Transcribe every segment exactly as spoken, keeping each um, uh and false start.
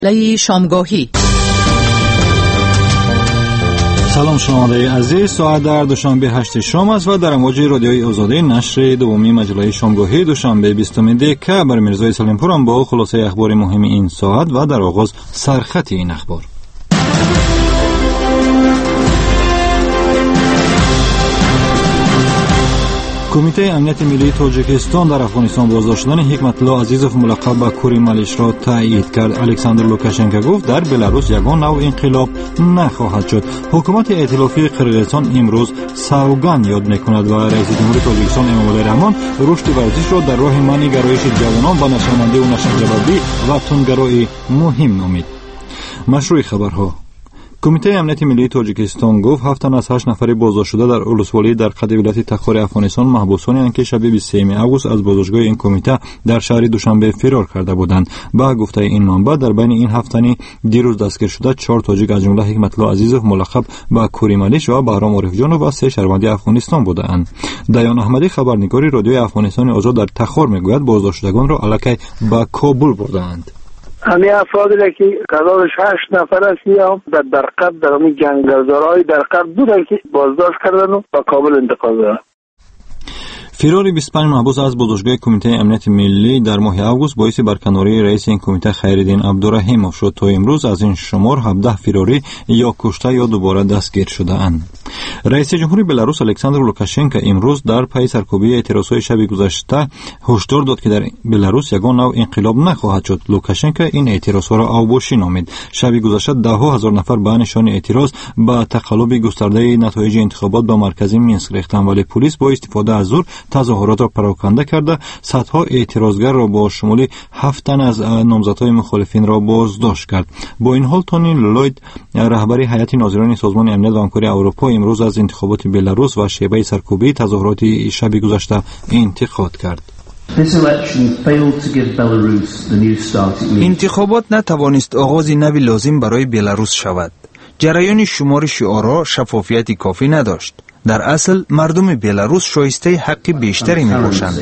مجله شامگاهی. سلام شنونده عزیز، ساعت در دوشنبه هشت شام است و در امواج رادیوی آزادی نشر دومی مجله شامگاهی دوشنبه بیستم دکتبر بر میرزای سلیمپور هم با خلاصه اخبار مهم این ساعت و در آغاز سرخط این اخبار. کمیته امنیت ملی تاجیکستان در افغانستان بازداشت شدن حکمت الله عزیزوف ملقب به کوری ملیش را تایید کرد. الکساندر لوکاشنکو گفت در بلاروس یگان نوع انقلاب نخواهد شد. حکومت ائتلافی قرقیزستان امروز سوگند یاد میکند و رئیس جمهور تاجیکستان امامعلی رحمان رشد ورزش را در راه منع گرایش جوانان به نشهمندی و نشهجلبی و تندگرایی مهم نامید. مشروع خبرها. کمیته امنیت ملی تاجیکستان گفت هفت تن از هشت نفر بازداشت شده در ولسوالی در قد ولایت تخار افغانستان محبوسانی اند که شب بیست و سوم آگوست از بازداشتگاه این کمیته در شهر دوشنبه فرار کرده بودند. با گفته این منبع در بین این هفت تن دیروز دستگیر شده چهار تاجیک از جمله حکمت الله عزیزوف ملقب به کوری ملیش و بهرام عارفجانوف و سه شهروند افغانستان بودند. دیان احمدی خبرنگار رادیوی افغانستان آزاد در تخار میگوید بازداشت شدگان را الکی به کابل بردند. همه افرادی را که تعدادش هشت نفر است یا در درقد در همین جنگلزارهای درقد بودن که بازداشت کردن و به کابل انتقال دادن. فرار بیست و پنج محبوس از بازداشتگاه کمیته امنیت ملی در ماه آگوست باعث برکناری رئیس این کمیته خیرالدین عبدالرحیمov شد. تا امروز از این شمار هفده فراری یا کشته یا دوباره دستگیر شده اند. رئیس جمهور بلاروس الکساندر لوکاشنکو امروز در پی سرکوبی اعتراضهای شب گذشته هشدار داد که در بلاروس یگان نوع انقلاب نخواهد شد. لوکاشنکو این اعتراضها را اوباشی نامید. شب گذشته ده ها هزار نفر به نشان اعتراض به تقلب گسترده نتایج انتخابات به مرکز مینسک ریختند، ولی پلیس با استفاده از زور تظاهرات را پراکنده کرده صدها اعتراضگر را با شمول هفت تن از نامزدهای مخالفین را بازداشت کرد. با این حال تونی لوید رهبر هیئت ناظرین سازمان امنیت و همکاری اروپا امروز از انتخابات بلاروس و شیوه سرکوبی تظاهرات شب گذشته انتقاد کرد. انتخابات نتوانست آغاز نوی لازم برای بلاروس شود. جریان شمارش آرا شفافیت کافی نداشت. در اصل مردم بلاروس شایسته حق بیشتری می باشند.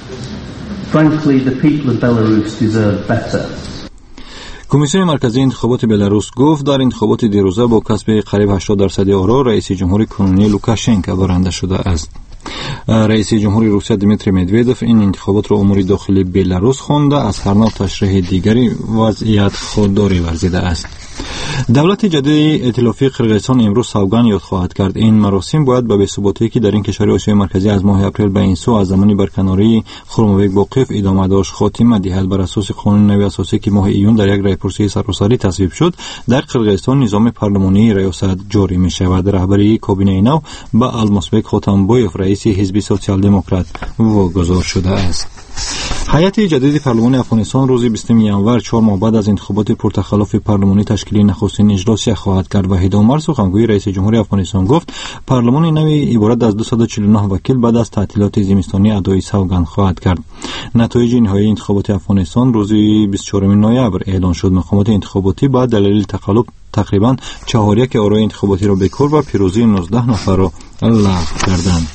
کمیسیون مرکزی انتخابات بلاروس گفت در انتخابات دیروزه با کسب قریب هشتاد درصد آرا رئیس جمهور کنونی لوکاشنکو برنده شده است. رئیس جمهوری روسیه دیمیتری مدودوف این انتخابات را امور داخلی بلاروس خوانده از هر نوع تشریح دیگری وضعیت خودداری ورزیده است. دولت جدید ائتلافی قرقیزستان امروز سوگند یاد خواهد کرد. این مراسم باید به بی‌ثباتی که در این کشور آسیای مرکزی از ماه اپریل به این سو از زمان برکناری خرمابک باقیف ادامه داشت خاتمه دهد. بر اساس قانون نوی اساسی که ماه ایون در یک رایپرسی سراسری تصویب شد، در قرقیزستان نظام پارلمانی ریاست جاری می شود. رهبری کابینه نو به الماسبک خاتمبویف رئیس حزب سوسیال دموکرات واگذار شده است. هیئت جدید پارلمان افغانستان روز بیستم ژانویه چهار ماه بعد از انتخابات پرتخلاف پارلمانی تشکیلی نخستین اجلاس خواهد کرد. وحید عمر سخنگوی رئیس جمهور افغانستان گفت پارلمان نوی عبارت از دویست و چهل و نه وکیل بعد از تعطیلات زمستانی ادای سوگند خواهد کرد. نتایج نهایی انتخابات افغانستان روز بیست و چهارم نوامبر اعلان شد. مقامات انتخاباتی بعد دلیل تقلب تقریبا چهار یک آرای انتخاباتی را بکار و پیروزی نوزده نفر را لغو کردند.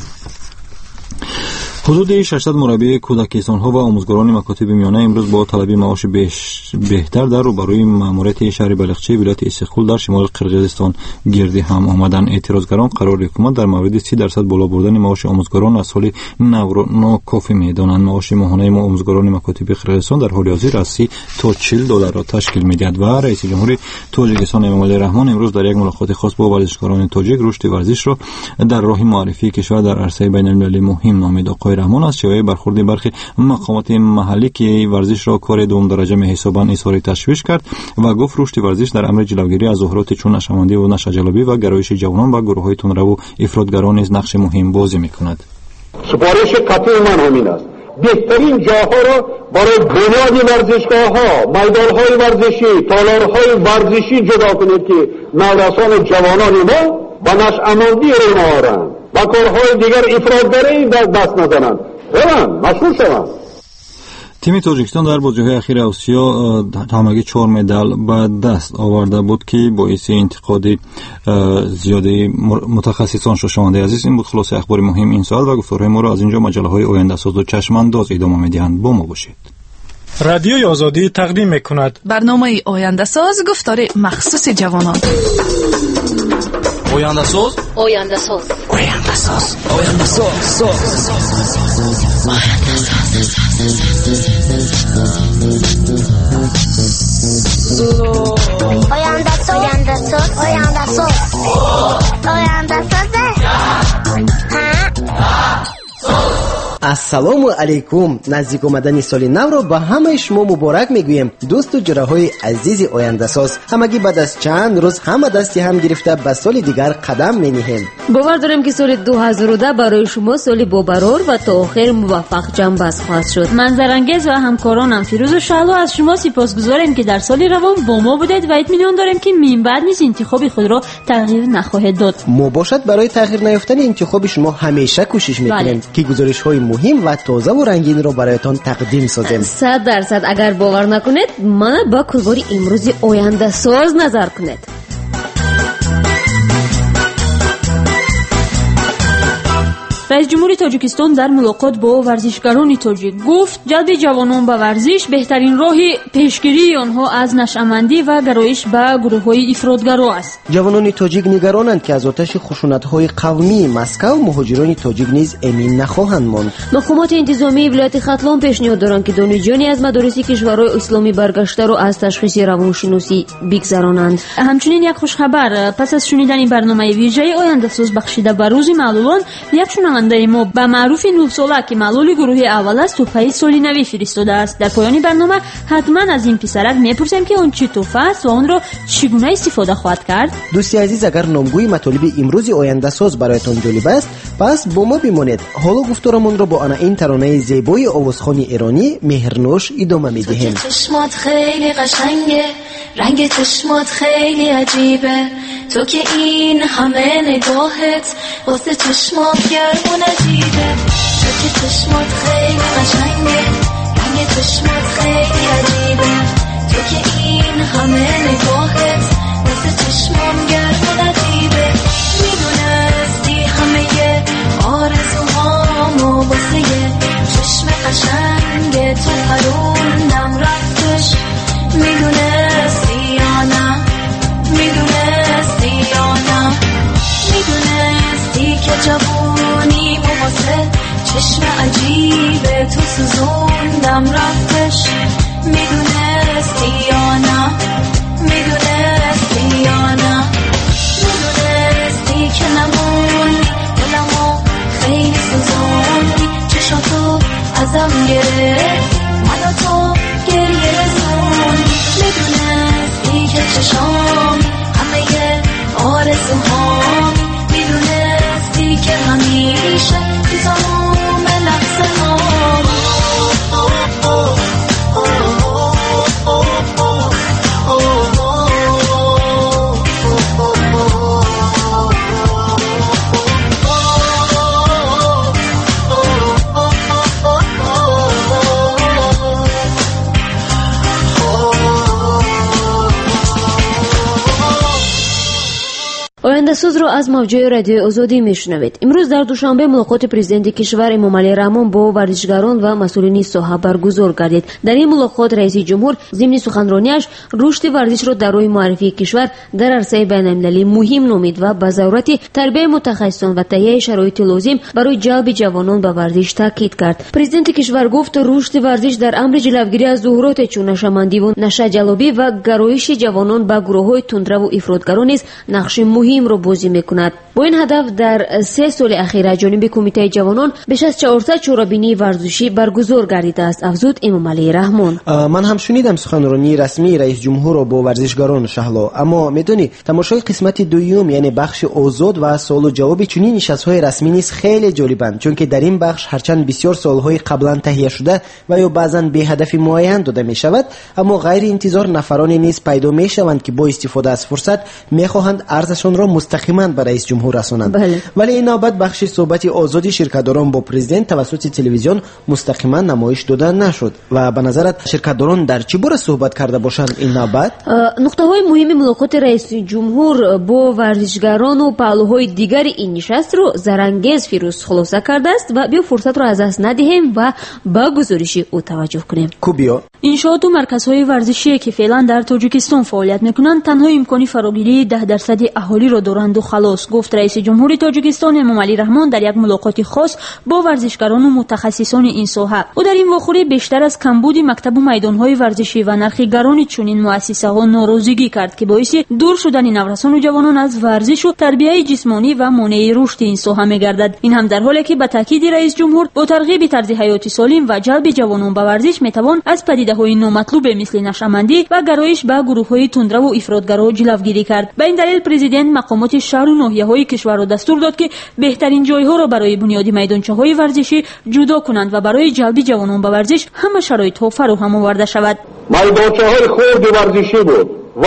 حدود ششصد مربی کودکستان‌ها و آموزگاران مکاتب میانه امروز با طلب معاش بهتر در روبروی ماموریت شهر بلخچه ولایت استقلال در شمال قرقیزستان گردی هم آمدند. اعتراضگران قرار حکومت در مورد سی درصد بالا بردن معاش آموزگاران از سال نو را ناکافی می‌دانند. معاش ماهانه آموزگاران مکاتب قرقیزستان در حال حاضر از سی تا چهل دلار را تشکیل می‌دهد و رئیس جمهور تاجیکستان امامعلی رحمان امروز در یک ملاقات خاص با ورزشکاران تاجیک رشد ورزش را در راه معرفی کشور در عرصه بین‌المللی مهم نامید. رحمان از شیوه برخورد برخی مقامات محلی که ورزش را کار دوم درجه می حسابند اظهار تشویش کرد و گفت رشد ورزش در امر جلوگیری از ظاهرات چون نشهمندی و نشهجلبی و گرایش جوانان و گروه‌های تندرو و افراطگران نیز نقش مهم بازی می‌کند. سپارش قطعی من همین است. بهترین جاها را برای بنیاد ورزشگاه‌ها، میدان‌های ورزشی، تالارهای ورزشی جدا کنید که نورسان جوانان ما با نشهمندی رو نهارند و کارهای دیگر افراطگری دست نزنند. برن مشهور شوند. تیم تاجیکستان در بازی‌های اخیر آسیا همگی چهار مدال به دست آورده بود که باعث انتقاد زیاده متخصصان شد. شنونده عزیز، این بود خلاصه اخبار مهم این ساعت و گفتارهای ما را از اینجا مجله‌های آینده ساز و چشم‌انداز ادامه می‌دهند. با ما باشید. رادیوی آزادی تقدیم می‌کند برنامه آینده ساز گفتار مخصوص جوانان. آینده ساز آینده ساز آینده ساز آینده ساز آینده ساز آینده ساز آینده ساز آینده ассалому алайкум. наздик омадани соли навро ба ҳамаи шумо муборак мегӯем. дӯсту ҷураҳои азизи ояндасоз, ҳамагӣ баъд аз чанд рӯз ҳама дасти ҳам гирифта ба соли дигар қадам мениҳем. бовар дорем ки соли ду ҳазору даҳ барои шумо соли бобарор ва то охир муваффақ ҷанбаст хоҳад шуд. манзарангез ва ҳамкоронам фирӯзу шаҳло аз шумо сипосгузорем ки дар соли равон бо мо будед ва итминон дорем ки минбаъд низ интихоби худро тағйир нахоҳед дод. мо бошад барои тағйир наёфтани интихоби шумо ҳамеша кӯшиш мекунем ки гузоришҳои муҳим ва тозаву рангинро бароятон тақдим созем. сад дарсад агар бовар накунед, мана ба кӯрбори имрӯзи ояндасоз назар кунед. раис ҷумҳури тоҷикистон дар мулоқот бо варзишгарони тоҷик гуфт ҷалби ҷавонон ба варзиш беҳтарин роҳи пешгирии онҳо аз нашъамандӣ ва гароиш ба гурӯҳҳои ифротгаро аст. ҷавонони тоҷик нигаронанд ки аз оташи хушунатҳои қавмии Москав муҳоҷирони тоҷик низ эмин нахоҳанд монд. мақомоти интизомии вилояти Хатлон пешниҳод доранд ки донишҷӯёни аз мадориси кишварҳои исломӣ баргаштаро аз ташхиси равоншиносӣ бигзаронанд. ҳамчунин як хушхабар, пас аз шунидани барномаи виҷаи ояндасоз бахшида ба рӯзи маълулон, як шунавандаи мо ба маъруфи нӯҳсола ки маълули гурӯҳи аввал аст тӯҳфаи солинавӣ фиристодааст. дар поёни барнома ҳатман аз ин писарак мепурсем ки он чӣ тӯҳфа аст ва онро чӣ гуна истифода хоҳад кард. дӯсти азиз, агар номгӯи матолиби имрӯзи ояндасоз бароятон ҷолиб аст, пас бо мо бимонед. ҳоло гуфторамонро бо анаин таронаи зебои овозхони эронӣ меҳрнӯш идома медиҳем. چشمات خیلی قشنگه، رنگ چشمات خیلی عجیبه، تو که این همه نگاهت واسه چشمات گرمون عجیبه، تو که چشمات خیلی قشنگه، رنگ چشمات خیلی عجیبه، تو که این همه نگاهت واسه چشمام گرمون عجیبه، میدونستی همه آرزوهامو واسه چشم قشنگه تو پروندم رفتش، میدونستی یا نه، میدونستی یا نه، میدونستی که جوونی واسه چشم عجیبه تو سوزوندم رفتش، میدونستی یا نه، میدونستی یا نه، میدونستی که نموندی دلمو خیلی سوزوندی، چشاتو ازم گرفت منو تو گریه رسوندی، میدونستی که چشامی همه آرزوهامی، میدونستی که همیشه تو تمام لحظه هامی. ояндасозро аз мавҷаи радиои озодӣ мешунавед. имрӯз дар душанбе мулоқоти президенти кишвар эмомалӣ раҳмон бо варзишгарон ва масъулини соҳа баргузор гардид. дар ин мулоқот раиси ҷумҳур зимни суханрониаш рушди варзишро дар роҳи муаррифии кишвар дар арсаи байналмилалӣ муҳим номид ва ба зарурати тарбияи мутахассисон ва таҳияи шароити лозим барои ҷалби ҷавонон ба варзиш таъкид кард. президенти кишвар гуфт рушди варзиш дар амри ҷилавгирӣ аз зуҳуроте чун нашамандиву нашаҷалобӣ ва гароиши ҷавонон ба гурӯҳҳои тундраву ифротгаро низ нақши муҳимро бозӣ мекунад. бо ин ҳадаф дар се соли ахир аз ҷониби кумитаи ҷавонон беш аз чаҳорсад чорабинии варзишӣ баргузор гардидааст, афзуд эмомалӣ раҳмон. ман ҳам шунидам суханронии расмии раис ҷумҳурро бо варзишгарон шаҳло, аммо медонӣ тамошои қисмати дуюм, яъне бахши озод ва суолу ҷавоби чунин нишастҳои расмӣ низ хеле ҷолибанд, чунки дар ин бахш ҳарчанд бисёр суолҳои қаблан таҳия шуда ва ё баъзан беҳадафи муайян дода мешавад, аммо ғайри интизор нафароне низ пайдо мешаванд ки бо истифода аз фурсат мехоҳанд арзашонро мустақиман ба раис ҷумҳур جمهور رسانند. بله. ولی این نوبت بخش صحبت آزادی شرکت‌داران با پرزیدنت توسط تلویزیون مستقیما نمایش داده نشد و به نظرت شرکت‌داران در چه باره صحبت کرده باشند این نوبت؟ نقطه های مهم ملاقات رئیس جمهور با ورزشگران و پهلوهای دیگر این نشست رو زرانگیز فیروز خلاصه کرده است و بیا فرصت رو از دست ندهیم و با گزارش او توجه کنیم. کوبیا انشاءات و مرکزهای ورزشی که فعلا در تاجیکستان فعالیت میکنند تنها امکانی فراگیری ده درصد اهالی را دارند و خلاص، گفت رئیس جمهور تاجیکستان امامعلی رحمان در یک ملاقات خاص با ورزشگران و متخصصان این ساحه. او در این واخوری بیشتر از کمبود مکتب و میدانهای ورزشی و نرخ گران چنین مؤسسه ها ناراضگی کرد که باعث دور شدن نوسان و جوانان از ورزش و تربیت جسمانی و مانع رشد این ساحه میگردد. این هم در حالی که به تاکید رئیس جمهور با ترغیب طرز حیات سالم و جلب جوانان به ورزش میتوان از پدیده‌های نامطلوب مثل نشه‌مندی و گرایش به گروه‌های تندرو و افراطگرا جلوگیری کرد. به این دلیل پرزیدنت مقامات شهر و ناحیه‌های کشور را دستور داد که بهترین جایها را برای بنیاد میدانچه‌های ورزشی جدا کنند و برای جلب جوانان به ورزش همه شرایط‌ها فراهم آورده شود. میدانچه‌های خرد ورزشی بود و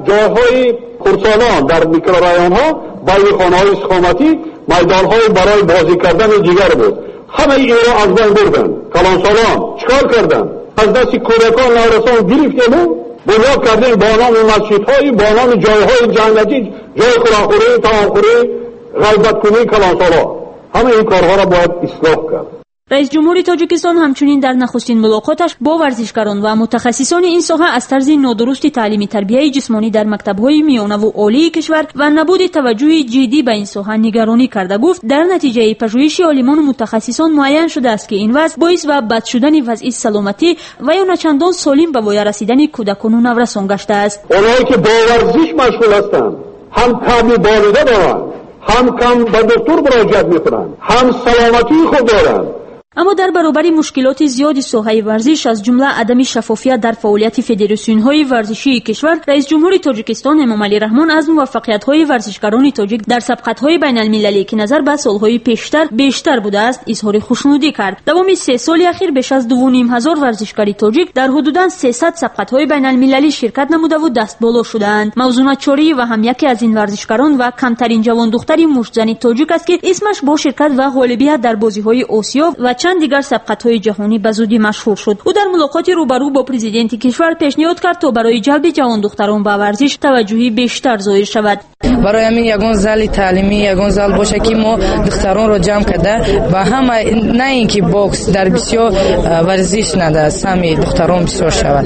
جاهای خردسالان در میکرورایون‌ها برای خانه‌های استقامتی میدان‌های برای بازی کردن دیگر بود. همه این را از بین بردن. کلانسالان چکار کردن؟ از دست کودکان نارسان گرفتیم و بنا کردیم با نام مسجدهای، با نام جایهای جنتی، جای خراخوری، تمامخوری، غیبت کنی کلانسالان. همه این کارها را باید اصلاح کرد. رئیس جمهور تاجیکستان همچنین در نخستین ملاقاتش با ورزشکاران و متخصصان این ساحه از طرز نادرست تعلیمی تربیت جسمانی در مکتب‌های میانه و عالی کشور و نبود توجه جدی به این ساحه نگرانی کرده. گفت در نتیجه پژوهش عالمان و متخصصان معین شده است که این وضع باعث و بد شدن وضع سلامتی و یا نچندان سالم به وای رسیدن کودکان و نوسان گشته است. اونایی که با ورزش مشغول هستند هم کمی بالغ دارند، هم کم به دکتر مراجعه می‌کنند، هم سلامتی خود دارند. اما در برابر مشکلات زیادی ساحه ورزش از جمله عدم شفافیت در فعالیت فدراسیون‌های ورزشی کشور، رئیس جمهور تاجیکستان امامعلی رحمان از موفقیت‌های ورزشکاران تاجیک در سبقت‌های بین‌المللی که نظر به سال‌های پیشتر بیشتر بوده است اظهار خوشنودی کرد. دوام سه سال اخیر بیش از دو و نیم هزار ورزشکار تاجیک در حدوداً سیصد سبقت‌های بین‌المللی شرکت نموده و دست بالا شدند. موضوع چوری و هم یکی از این ورزشکاران و کمترین جوان دختری مشتزن تاجیک است که اسمش با شرکت و غالبیت در بازی‌های آسیا و چند دیگر سبقت‌های جهانی به زودی مشهور شد. او در ملاقات روبرو با پرزیدنت کشور پیشنهاد کرد تا برای جلب جوان دختران به ورزش توجهی بیشتر ظاهر شود. برای همین یگان زال تعلیمی، یگان زال باشه که ما دختران رو جمع کرده و همه نه اینکه باکس در بسیار ورزش نده، همین دختران بسیار شود.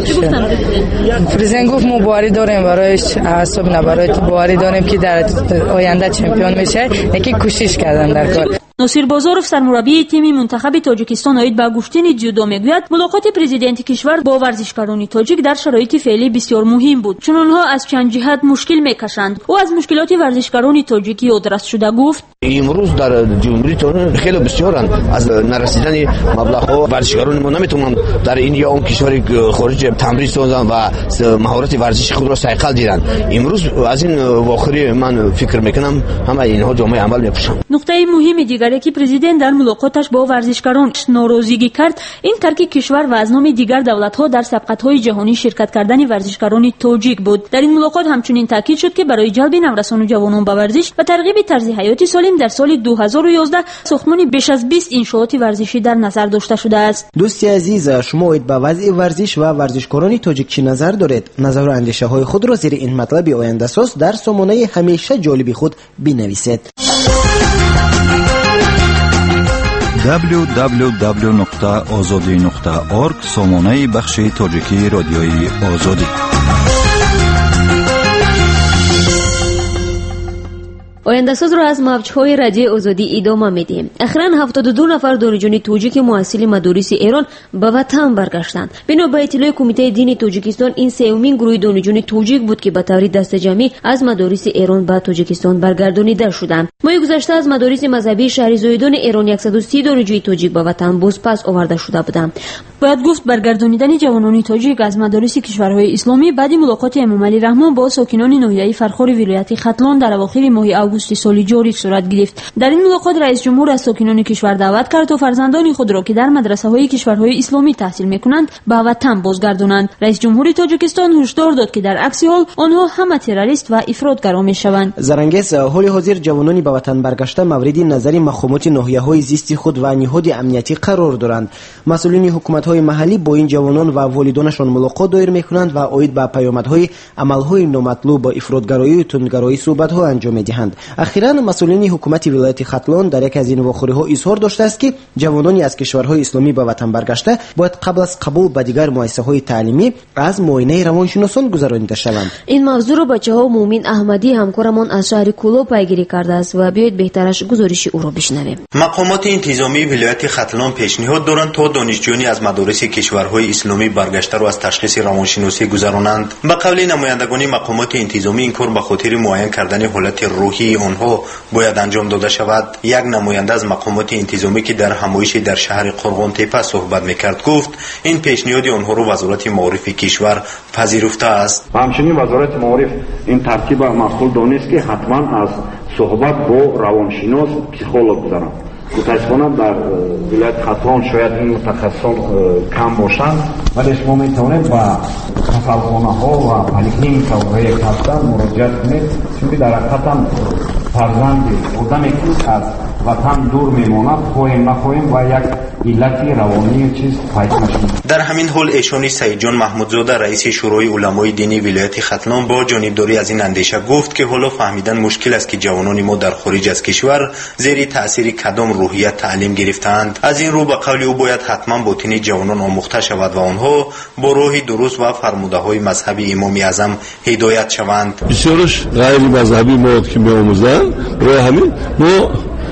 پرزیدنت گفت ما باوری داریم برایش، اعصاب نه برای باوری داریم که در آینده چمپیون میشه. یکی کوشش کردن در کار. ناصر بازاروف سرمربی تیم منتخب تاجیکستان اوید به گفتن جودو میگوید ملاقات پرزیدنت کشور با ورزشکاران تاجیک در شرایط فعلی بسیار مهم بود، چون آنها از چند جهت مشکل میکشند. او از مشکلات ورزشکاران تاجیکی یادداشت شده گفت امروز در جمهوری تاجیک خیلی بسیارن از نرسیدن مبلغ‌ها ورزشکاران ما نمیتونن در این یا اون کشور خارج تمرین سازن و مهارت ورزشی خود را سایقل دیدن. امروز از این واخری من فکر میکنم همه اینها جامعه عمل میپوشن. نقطه مهم دیگری که پرزیدنت در ملاقاتش با ورزشکاران ناراضگی کرد این ترک کشور و از نام دیگر دولت‌ها در سبقت‌های جهانی شرکت کردن ورزشکاران تاجیک بود. در این ملاقات همچنین تاکید شد که برای جلب نوسان و جوانان به ورزش و ترغیب طرز حیات سالم در سال دو هزار و یازده ساختمان بیش از بیست انشاءات ورزشی در نظر داشته شده است. دوستی عزیز، شما باید به وضع ورزش و ورزشکاران تاجیک چی نظر دارید؟ نظر و اندیشه‌های خود را زیر این مطلب آینده ساز در سامانه همیشه جالب خود بنویسید. دبلیو دبلیو دبلیو نقطه آزادی نقطه اورگ سامانه بخش تاجیکی رادیوی آزادی. آینده ساز را از موج‌های رادیو آزادی ادامه میدیم. اخیراً هفتاد و دو نفر دانشجوی تاجیک محصل مدارس ایران به وطن برگشتند. بنا به اطلاع کمیته دینی تاجیکستان این سومین گروه دانشجوی تاجیک بود که به طور دست جمعی از مدارس ایران به تاجیکستان برگردانیده شدند. ماه گذشته از مدارس مذهبی شهرزایدان ایران صد و سی دانشجوی تاجیک به وطن بازپس آورده شده بودند. باید گفت برگردانیدن جوانان تاجیک از مدارس کشورهای اسلامی بعد ملاقات امامعلی رحمان با ساکنان ناحیه فرخار ولایت ختلان در اواخر ماه آگوست اساسی سالی جاری صورت گرفت. در این ملاقات رئیس جمهور از ساکنان کشور دعوت کرد تا فرزندان خود را که در مدرسه‌های کشورهای اسلامی تحصیل می‌کنند به وطن بازگردانند. رئیس جمهور تاجیکستان هشدار داد که در عکس حال آنها همه تروریست و افراطگرا می‌شوند. زرنگیز حال حاضر جوانان به وطن برگشته مورد نظر مقامات ناحیه‌های زیستی خود و نهاد امنیتی قرار دارند. مسئولین حکومت‌های محلی با این جوانان و والدانشان ملاقات دایر می‌کنند و اید به پیامدهای عمل‌های نامطلوب با افراطگرایی و تندگرایی صحبت‌ها انجام می‌دهند. اخیراً مسئولین حکومت ولایت ختلان در یک از این واخوری‌ها اظهار داشته است که جوانانی از کشورهای اسلامی به وطن برگشته باید قبل از قبول به دیگر مؤسسه‌های تعلیمی از معاینه روانشناسان گذرانیده شوند. این موضوع را بچه‌ها مومن احمدی همکارمان از شهر کولو پیگیری کرده است و بیایید بهترش گزارش او را بشنویم. مقامات انتظامی ولایت ختلان پیشنهاد دارند تا دانشجویان از مدارس کشورهای اسلامی برگشته را از تشخیص روانشناسی گذرانند. به قول نمایندگان مقامات انتظامی این کار به خاطر معاین کردن حالت روحی آنها باید انجام داده شود. یک نماینده از مقامات انتظامی که در همایشی در شهر قرغان تپه صحبت میکرد گفت این پیشنهاد آنها را وزارت معارف کشور پذیرفته است. همچنین وزارت معارف این ترتیب معقول دانست که حتما از صحبت با روانشناس پسیخولوگ گذرند. متاسفانه در ولایت ختلان شاید این متخصصان کم باشند، ولی شما میتوانید با کسالخانه ها و پلیکلینیک های هستن مراجعه کنید، چون در حقیقت فرزند آدمی که از وطن دور میماند خواهیم نخواهیم و یک علت روانی چیز پیدا نشود. در همین حال ایشانی سعید جان محمودزاده رئیس شورای علمای دینی ولایت ختلان با جانبداری از این اندیشه گفت که حالا فهمیدن مشکل است که جوانان ما در خارج از کشور زیر تاثیر کدام روحیت تعلیم گرفتند. از این رو به قول او باید حتما باطن جوانان آموخته شود و آنها با راه درست و فرموده‌های مذهبی امام اعظم هدایت شوند. بسیارش غیر مذهبی مواد که می‌آموزند، برای همین ما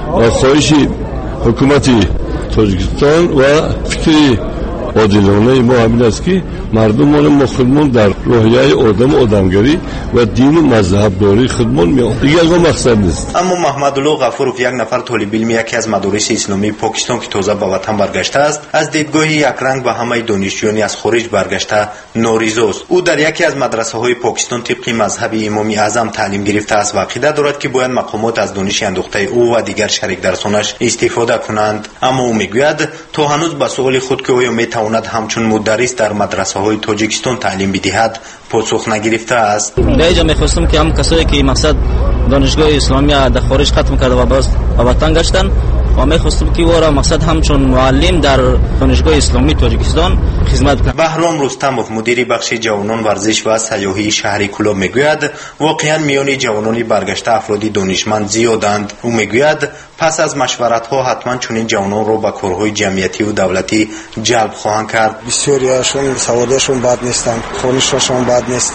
خواهش حکومت تاجیکستان و فکری عادلانه ما همین است که مردمان مسلمان در روحیه آدم آدمگری و دین و مذهب داری خودمان میان، دیگر اون مقصد نیست. اما محمد الله غفورов یک نفر طالب علم یکی از مدارس اسلامی پاکستان که تازه به وطن برگشته است از دیدگاه یک رنگ به همه دانشجویان از خارج برگشته ناریضاست. او در یکی از مدرسه های پاکستان طبق مذهب امام اعظم تعلیم گرفته است و عقیده دارد که باید مقامات از دانش اندوخته او و دیگر شریک درسانش استفاده کنند. اما او میگوید تا هنوز به سوال خود که آیا میتواند همچون مدرس در مدرسه های تاجیکستان تعلیم بدهد پاسخ نگرفته است. در اینجا میخواستم که هم کسایی که مقصد دانشگاه اسلامی در خارج ختم کرده و باز به وطن گشتن و میخواستم که او را مقصد همچون معلم در دانشگاه اسلامی تاجیکستان خدمت کنند. بهرام رستمov مدیر بخش جوانان ورزش و سیاحی شهر کولاب میگوید واقعا میان جوانان برگشته افرادی دانشمند زیادند. او میگوید پس از مشورت ها حتما چنین جوانان را به کارهای جمعیتی و دولتی جلب خواهند کرد. بسیاریشون سوادشون بد نیستند، خوانششون بد نیست،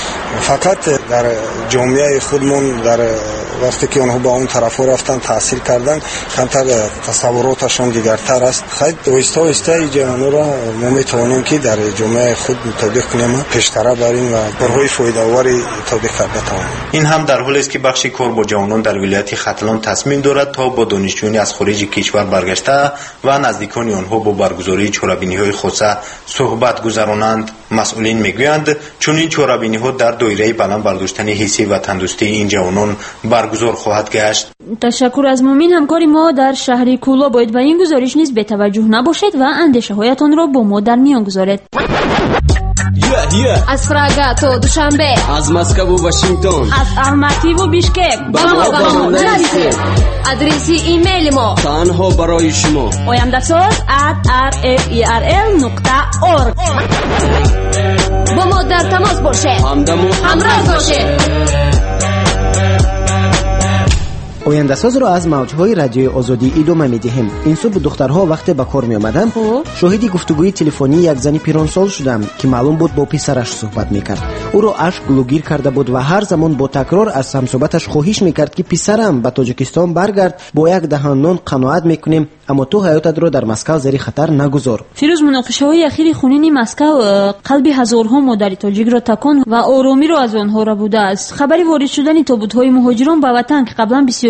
فقط در جامعه خودمون در وقتی که اونها با اون طرف رفتن تحصیل کردن کمتر تصوراتشون دیگرتر است. خیلی آهسته آهسته جوانان را ما میتوانیم که در جامعه خود تطبیق کنیم، پیشتر بریم و کارهای فایده‌آوری تطبیق کرده توانیم. این هم در حالی است که بخش کار با جوانان در ولایت ختلان تصمیم دارد تا با دانشجویان از خارج کشور برگشته و نزدیکان آنها با برگزاری چهاربینی‌های خاصه صحبت گذرانند. مسئولین میگویند چون این چهاربینی‌ها در دایره بلند برداشتن حسی و تندرستی این جوانان برگزار خواهد گشت. تشکر از مومن. همکاری ما در شهر کولا باید به این گزارش نیز بی‌توجه نباشید و اندیشه‌هایتان را با ما در میان گذارید. از پراگا تا دوشنبه، از مسکو و واشنگتن، از الماتی و بیشکک با ما با ما نرسید. آدرسی ایمیل ما تنها برای شما oyandasos at r f e r l نقطه org. با ما در تماس باشید، همراه باشید. آینده‌ساز را از موج‌های رادیوی آزادی ادامه می‌دهیم. این صبح دخترها وقتی به کار می‌آمدند شاهد گفتگوی تلفنی یک زن پیرانسال شدم که معلوم بود با پسرش صحبت می‌کرد. او را اشک گلوگیر کرده بود و هر زمان با تکرار از همسوبتش خواهش می‌کرد که پسرم به تاجیکستان برگرد، با یک دهان نان قناعت می‌کنیم، اما تو حیاتت را در مسکو زیر خطر نگذار. فیروز، مناقشه‌های اخیر خونین مسکو قلب هزارها مادر تاجیک را تکان و آرامی را از آنها را بوده است. خبری وارد شدن تابوت‌های مهاجران به وطن که قبلا بسیار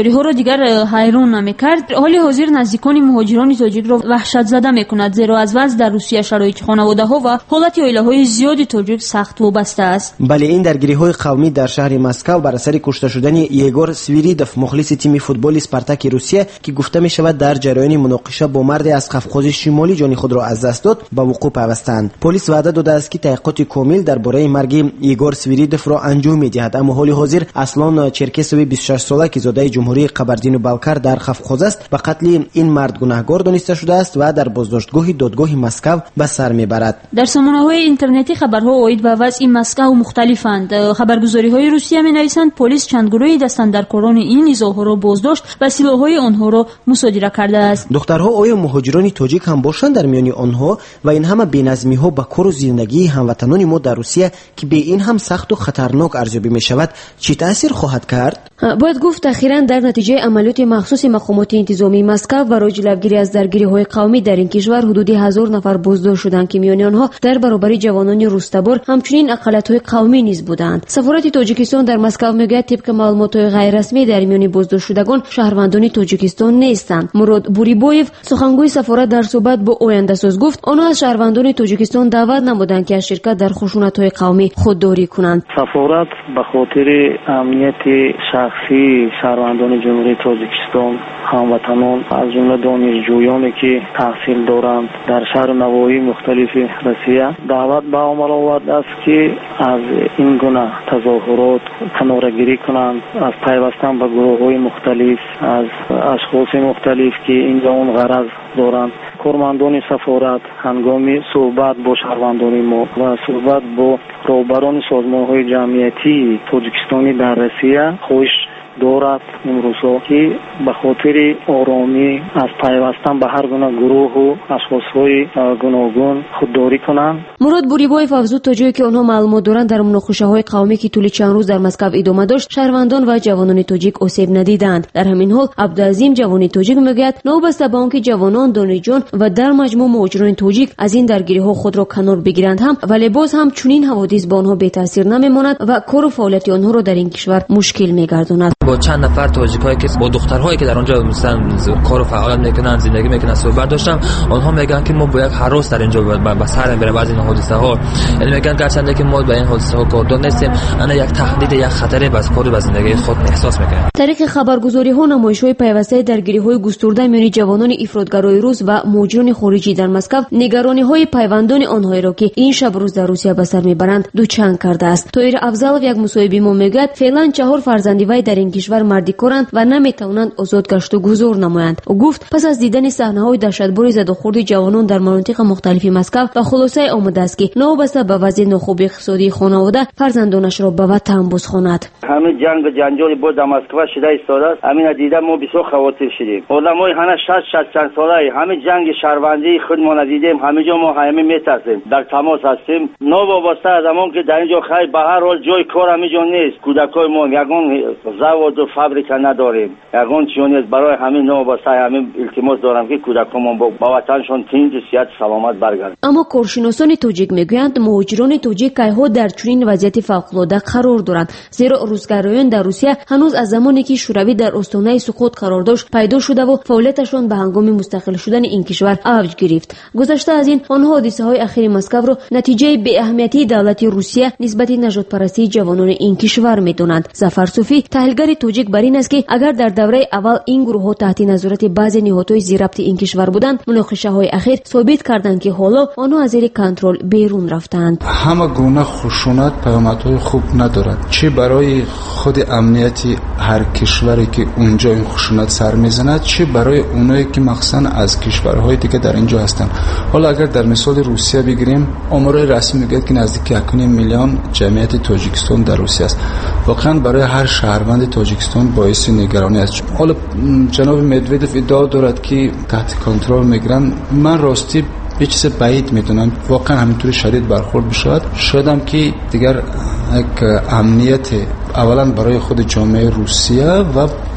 خبرگزاری‌ها را دیگر حیران نمی‌کرد. حال حاضر نزدیکان مهاجران تاجیک را وحشت زده می‌کند، زیرا از وضع در روسیه شرایط خانواده‌ها و حالت عائله‌های زیادی تاجیک سخت وابسته است. بله، این درگیری‌های قومی در شهر مسکو بر اثر کشته شدن یگور سویریدوف مخلص تیم فوتبال اسپارتاک روسیه که گفته می‌شود در جریان مناقشه با مرد از قفقاز شمالی جان خود را از دست داد به وقوع پیوستند. پلیس وعده داده است که تحقیقات کامل درباره مرگ یگور سویریدوف را انجام می‌دهد، اما حال حاضر اسلان چرکسوی بیست و شش ساله که زاده جمهوری قبردینو-بالکار در قفقاز است به قتل این مرد گناهکار دانسته شده است و در بازداشتگاه دادگاه مسکو به سر میبرد. در سامانه‌های اینترنتی خبرها اوید به وضع مسکو مختلفند. خبرگزاری‌های روسیه می‌نویسند پلیس چند گروه دستاندرکاران این نزاع‌ها را بازداشت و سلاح‌های آنها را مصادره کرده است. دخترها آیا مهاجران تاجیک هم باشند در میان آنها و این همه بی‌نظمی‌ها به کار و زندگی هموطنان ما در روسیه که به این هم سخت و خطرناک ارزیابی می‌شود چی تأثیر خواهد کرد؟ باید گفت اخیراً در نتیجه عملیات مخصوص مقامات انتظامی مسکو برای جلوگیری از درگیری‌های قومی در این کشور حدود هزار نفر بازداشت شدند که میان آنها در برابر جوانان روستابار همچنین اقلیت‌های قومی نیز بودند. سفارت تاجیکستان در مسکو میگوید طبق معلومات غیر رسمی در میان بازداشت شدگان شهروندان تاجیکستان نیستند. مراد بوریبویف سخنگوی سفارت در صحبت با آینده ساز گفت آنها از شهروندان تاجیکستان دعوت نمودند که از شرکت در خشونت‌های قومی خودداری کنند. سفارت به خاطر امنیت شخصی شهروندان جمهوری تاجیکستان هموطنان از جمله دانشجویانی که تحصیل دارند در شهر و نواحی مختلف روسیه دعوت به عمل آورده است که از این گونه تظاهرات کناره‌گیری کنند، از پیوستن به گروه‌های مختلف، از اشخاص مختلف که اینجا اون غرض دارند. کارمندان سفارت هنگام صحبت با شهروندان ما و صحبت با رهبران سازمان‌های جمعیتی تاجیکستانی در روسیه خواهش دارد امروزها که به خاطر آرامی از پیوستن به هر گونه گروه و اشخاص‌های گوناگون خودداری کنند. مراد بوریبویف افزود تا جایی که آنها معلومات دارند در مناقشه‌های قومی که طول چند روز در مسکو ادامه داشت شهروندان و جوانان تاجیک آسیب ندیدند. در همین حال عبدالعظیم جوانی تاجیک میگوید نوبسته به آنکه جوانان دانشجویان و در مجموع مهاجران تاجیک از این درگیری‌ها خود را کنار بگیرند هم ولی باز هم چنین حوادث با آنها بی تاثیر نمیماند و کار و فعالیت آنها را در این کشور مشکل میگرداند. با چند نفر تاجیکایی که با دخترهایی که در آنجا مثلا کار و فعالیت میکنن زندگی میکنن صحبت داشتم، آنها میگن که ما باید هر در اینجا به سر بره بعضی این حادثه ها، یعنی میگن گرچه که ما به این حادثه ها کار دار نیستیم، انا یک تهدید یک خطری بس کار و زندگی خود احساس میکنیم. طریق خبرگزاری ها نمایش‌های پیوسته درگیری های گسترده میان جوانان افراطگرای روس و مهاجران خارجی در مسکو نگرانی های پیوندان آنها را که این شب روز در روسیه به سر میبرند دوچنگ کرده است. طاهر افضلov یک مصاحبه ما میگوید فعلا چهار فرزندی وی در این کشور مردی کارند و نمیتوانند آزاد گشت و گذار نمایند. او گفت پس از دیدن صحنه‌های دهشتبار زد و خورد جوانان در مناطق مختلف مسکو و خلاصه آمده است که نوبسته به وضع ناخوب اقتصادی خانواده فرزندانش را به وطن بازخواند. همین جنگ و جنجال بود در مسکو شده ایستاده است. همین دیدن ما بسیار خواطر شدیم. آدمای هنه شصت شصت چند ساله همین جنگ شهروندی خودمان دیدیم، همینجا ما همین میترسیم، در تماس هستیم. نوبسته از زمان که در اینجا خیر به هر حال جای کار همینجا نیست. کودکای ما یگان زواد و فابریکا نداریم. یگان چیزی است. برای همین نوبسته همین التماس دارم که کودکان با وطنشون تنج صحت سلامت برگردند. اما کارشناسان تاجیک میگویند مهاجران تاجیک کایها در چنین وضعیت فوق‌العاده قرار دارند، زیرا روسگرایان در روسیه هنوز از زمانی که شوروی در آستانه سقوط قرار داشت پیدا شده و فعالیتشان به هنگام مستقل شدن این کشور اوج گرفت. گذشته از این آنها حادثه‌های اخیر مسکو را نتیجه بی اهمیتی دولت روسیه نسبت نژاد پرستی جوانان این کشور میدانند. ظفر صوفی تحلیلگر تاجیک بر این است که اگر در دوره اول این گروه‌ها تحت نظارت بعضی نهادهای ضبط این کشور بودند، مناقشه‌های اخیر ثابت کردند که حالا آنها از زیر کنترل بیرون رفتند. همه گونه خشونت پیامدهای خوب ندارد، چه برای خود امنیتی هر کشوری که اونجا این خشونت سر میزند، چه برای اونایی که مخصوصا از کشورهای دیگه در اینجا هستند. حالا اگر در مثال روسیه بگیریم، آمارهای رسمی میگه که نزدیک یک و نیم میلیون جمعیت تاجیکستان در روسیه است. واقعا برای هر شهروند تاجیکستان باعث نگرانی است. حالا جناب مدودوف ادعا دارد که تحت کنترل میگیرن. من راستی یه چیز بعید میدونم واقعا همینطور شدید برخورد بشود، شاید هم که دیگر یک امنیت اولا برای خود جامعه روسیه و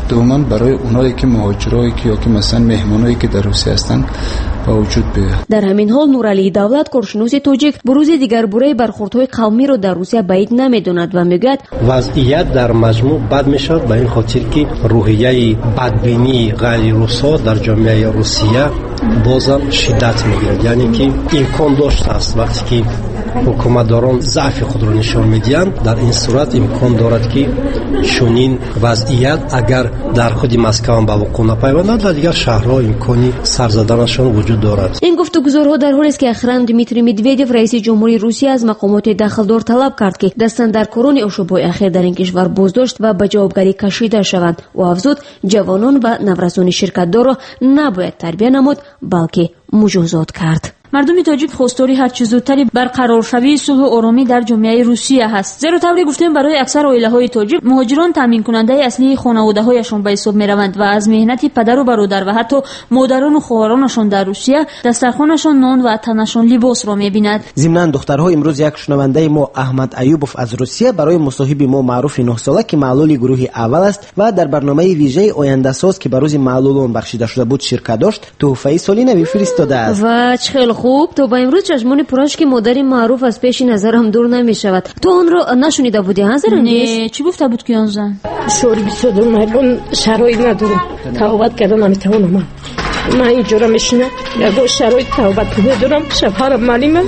دوما برای اونایی که مهاجرایی که یا که مثلا مهمونایی که در روسیه هستن با وجود بیاد. در همین حال نورعلی давлат کارشناس توجیک بروز دیگر باره برخوردهای قومی را در روسیه بعید نمیداند و میگوید وضعیت در مجموع بد میشد به این خاطر که روحیه بدبینی غیر روسا در جامعه روسیه بازم شدت میگیرد، یعنی که امکان داشته است وقتی که حکومتداران ضعف خود را نشان میدهند در این صورت امکان دارد که چنین وضعیت اگر در خود مسکو هم به وقوع نپیوندد در دیگر شهرها امکانی سر زدنشان وجود دارد. این گفتگوزارها در حالی است که اخیراً دمیتری مدودیف رئیس جمهوری روسیه از مقامات دخلدار طلب کرد که دستن در کاران اشوب‌های اخیر در این کشور بازداشت و به جوابگری کشیده شوند و افزود جوانان و نورسان شرکت‌دار را نباید تربیت نمود بلکه مجازات کرد. مردم تاجیک خواستاری هر چه زودتری برقرارشوی صلح و آرامی در جامعه روسیه هست، زیرا طوری گفتیم برای اکثر عائله‌های تاجیک مهاجران تامین کننده اصلی خانواده‌هایشان به حساب می‌روند و از مهنت پدر و برادر و حتی مادران و خواهرانشان در روسیه دسترخوانشان نان و تنشان لباس را می‌بینند. ضمناً دخترها امروز یک شنونده ما احمد ایوبوف از روسیه برای مصاحب ما معروف نه ساله که معلول گروه اول است و در برنامه ویژه آینده ساز که برای معلولان بخشیده شده بود شرکت داشت تحفه سالانه فرستاده است. و چه خوب تو با امروز چشمان پرش که مادری معروف از پیش نظرم دور نمی شود. تو اون رو نشونیده بودی حاضر نیست؟ نه چی گفته بود که آن زن؟ شوری بیسود اون شرایط ندارم توبت کردن نمیتونم من من اینجورا میشینم یا شرایط توبت ندارم شبهارم معلومه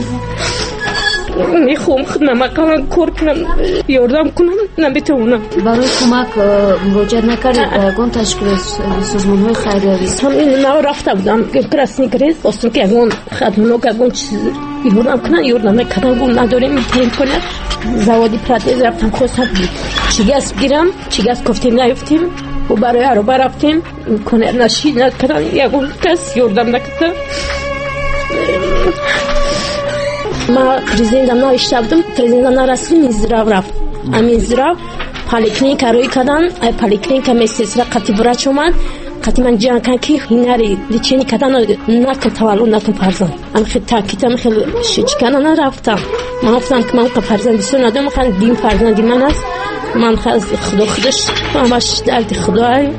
میخوام خودم اقلا کار کنم یاردم کنم نمیتونم. برای کمک مراجعه نکردید به یگان تشکیل سازمان های خیریه؟ همین نه رفته بودم کراسنی کریز باستم که یگان خدمانو که یگان چیز یاردم کنم یاردم نکردم گم نداریم میتونیم کنم زوادی پراتیز رفتم خواستم چیگاز بگیرم چیگاز گفتیم نیفتیم و برای عربه رفتیم کنه نشید نکردم یگان کس یاردم نکردم. ما پرزیدنتم نایشته بودم پرزیدنتم رسمی میزراو رفت امین زراو پالیکلینیک روی کردن ای پالیکلینیک مستر قطی براچ اومد قطی من جان کن که هنری لیچینی کردن نکن تولد نکن پرزن من خیلی تاکیدم خیلی شیچکنه نرفتم من گفتم که من پرزن بیشتر ندارم خیلی دیم فرزندی من است من خیلی خدا خودش همش درد خدای.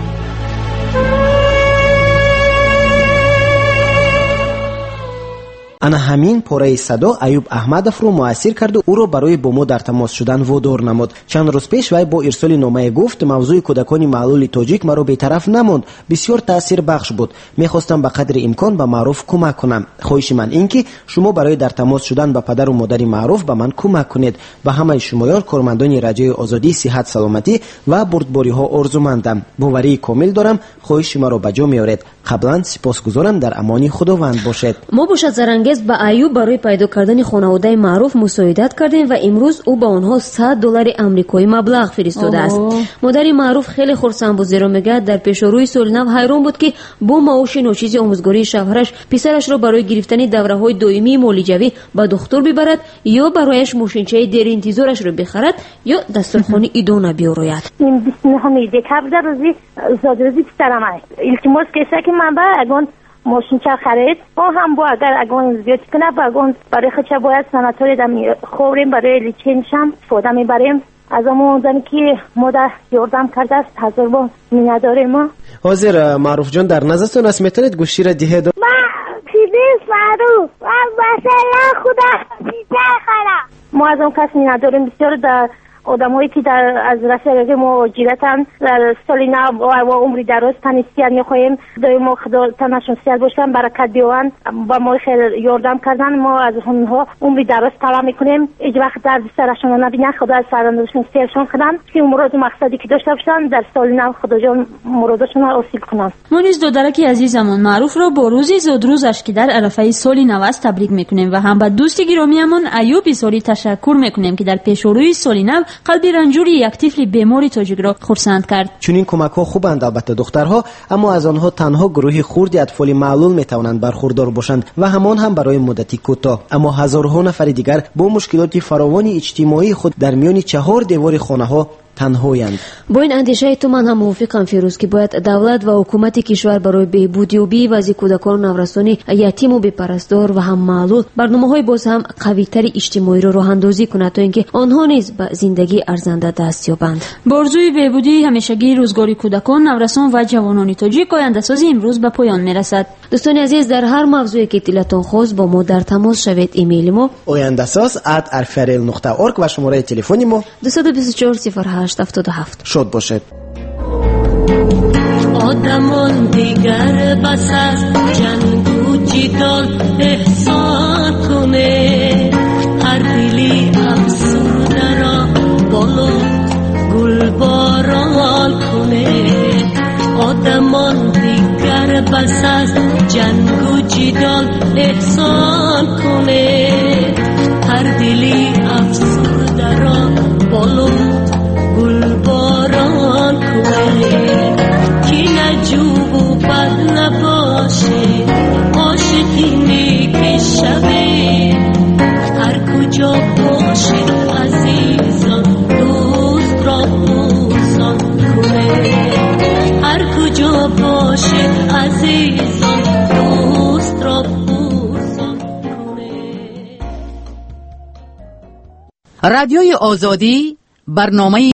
انا همین پاره صدا ایوب احمدов رو مؤثر کرد و او رو برای با ما در تماس شدن وادار نمود. چند روز پیش وی با ارسال نامه گفت موضوع کودکان معلول تاجیک مرا بی‌طرف نماند، بسیار تاثیر بخش بود. میخواستم به قدر امکان به معروف کمک کنم. خواهش من این که شما برای در تماس شدن با پدر و مادر معروف به من کمک کنید. به همه شمایان کارمندان رجای آزادی صحت سلامتی و بردباری ها آرزومندم. باوری کامل دارم خواهش مرا به جا میارید. قبلا سپاسگزارم، در امان خداوند باشید. ما باشد زرنگز با ایوب برای پیدا کردن خانواده معروف مساعدت کردیم و امروز او به آنها صد دلار آمریکایی مبلغ فرستاده است. مادر معروف خیلی خرسند بود زیرا میگه در پیش روی سال نو حیران بود که با معاش ناچیز آموزگاری شوهرش پسرش را برای گرفتن دوره‌های دائمی معالجوی به دکتر ببرد یا برایش ماشینچه دیر انتظارش را بخرد یا دسترخوان ایدون بیاورد. این بیست و نه دکبر روزی زادروزی پسرم است. التماس کسی که من با اگون ماشین چه خرید با هم با اگر اگون زیاد کنه با اگون برای خچه باید سناتوری دم خوریم برای لیچینشم فودا میبریم از همون زنی که مادر یاردم کرده است حاضر با مینداریم ما. حاضر معروف جان در نظرتون است میتونید گوشی را دهید؟ ما پیدیس معروف و مثلا خدا بیزه خلا ما از اون کس مینداریم بسیار در آدمایی که در از رسالت ما جیرتن در سالی نو و عمری دراز تنیسیان میخواهیم دای ما خدا تنشون سیاد باشن برکت بیوان با ما خیلی یاردم کردن ما از اونها عمری دراز طلب میکنیم هیچ وقت درد سرشون نبینن خدا از سرندشون سیرشون خدم که مراد مقصدی که داشته باشن در سالی نو خدا جان مرادشون رو حاصل کنن. ما نیز دخترک عزیزمون معروف رو با روزی زادروزش که در عرفه سالی نو است تبریک میکنیم و هم با دوست گرامیمون ایوب سالی تشکر میکنیم که در پیشروی سالی نو قلبی رنجوری یک طفل بیماری تاجیک را خرسند کرد. چون این کمک ها خوبند البته دخترها، اما از آنها تنها گروه خردی اطفال معلول میتوانند برخوردار باشند و همان هم برای مدتی کوتاه. اما هزارها نفر دیگر با مشکلات فراوان اجتماعی خود در میان چهار دیوار خانه ها تنهایند. با این اندیشه تو من هم موافقم فیروز که باید دولت و حکومت کشور برای بهبودیابی وضع کودکان و نورسان یتیم و بی‌پرستار و هم معلول برنامه‌های باز هم قوی‌تر اجتماعی را راه‌اندازی کند تا اینکه آنها نیز به زندگی ارزنده دست یابند. برزوی بهبودی همیشگی روزگاری کودکان، نورسان و جوانان تاجیک آینده‌سازی امروز به پایان می‌رسد. دوستان عزیز، در هر موضوعی که دلتان خواست با ما در تماس شوید. ایمیل ما oyandasaz at arfarel نقطه org و شماره تلفن ما دو دو چهار صفر هشت هفت هفت. شاد باشد. آدمان دیگر بس از جنگ و جدال احسان کنه، هر دلی افسرده را بالود گل باران کنه. آدمان دیگر بس از جنگ و جدال احسان کنه، هر دلی افسرده را بالود گل باران کنه. کی نجوب و بد نباشه، عاشقی نیک شبه، هر کجا باشه عزیزان دوست را بوسان کنه. هر کجا باشه عزیزان دوست را بوسان کنه. رادیوی آزادی برنامه